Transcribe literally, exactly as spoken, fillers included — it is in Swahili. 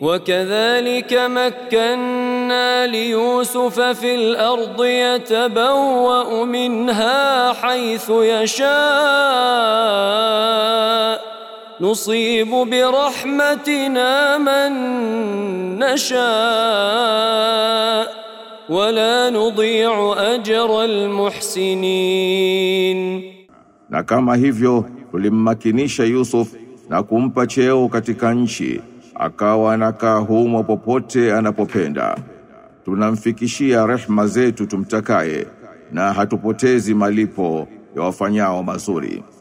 وكذلك مكنا ليوسف في الأرض يتبوأ منها حيث يشاء نصيب برحمتنا من نشاء ولا نضيع أجر المحسنين. Na kama hivyo tulimmakinisha Yusuf na kumpa cheo katika nchi, akawa anakaa humo popote anapopenda. Tunamfikishia rehema zetu tumtakaye, na hatupotezi malipo ya wafanyao mazuri.